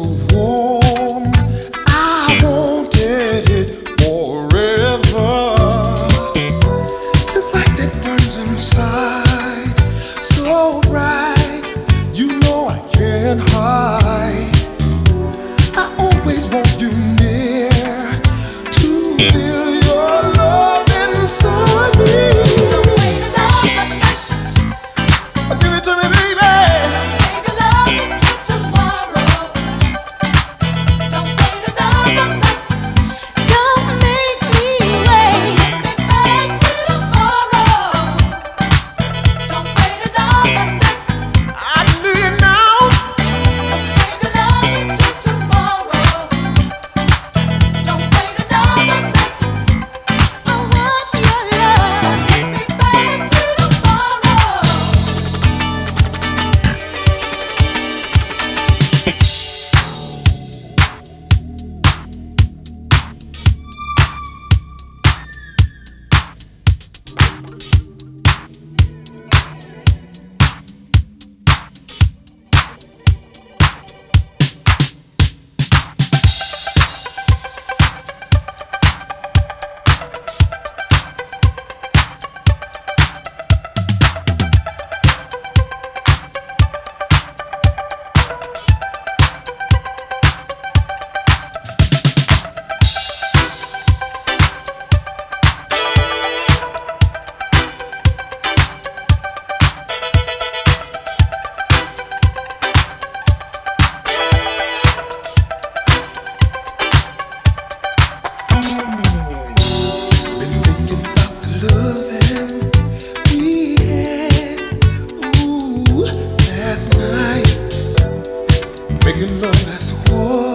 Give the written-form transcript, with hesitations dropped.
warm. I wanted it forever. This light that burns inside, so bright, you know I can't hide. I always want you near to feel your love inside me. Don't wait another night. Give it to me, baby. Save your love until tomorrow. Don't wait another night. Don't make me wait. Make me beg you tomorrow. Don't wait another night. I need it now. Save your love until tomorrow. Don't wait another night. I want your love. Don't make me beg you tomorrow. Been thinking about the loving we had, ooh, last night. Making love as one.